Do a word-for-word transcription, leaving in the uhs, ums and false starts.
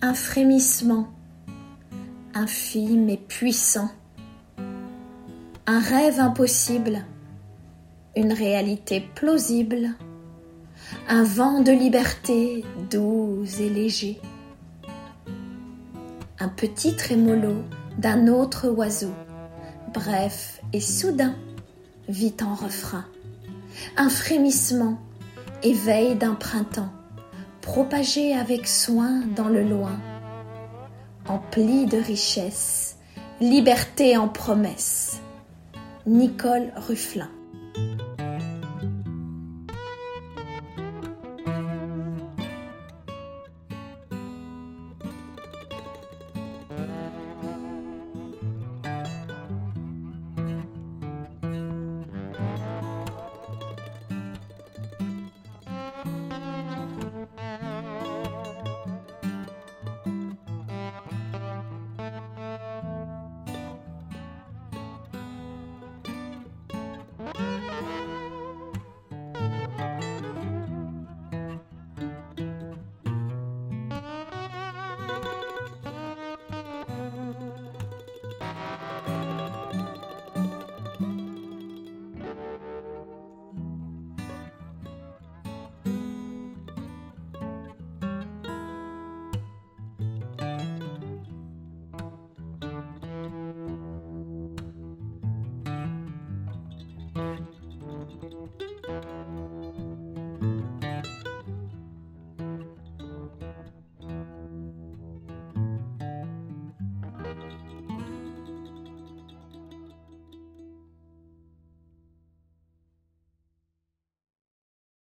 un frémissement, infime et puissant, un rêve impossible, une réalité plausible, un vent de liberté doux et léger, un petit trémolo d'un autre oiseau, bref et soudain, vite en refrain, un frémissement, éveil d'un printemps, propagé avec soin dans le loin, empli de richesse, liberté en promesse. Nicole Rufflin.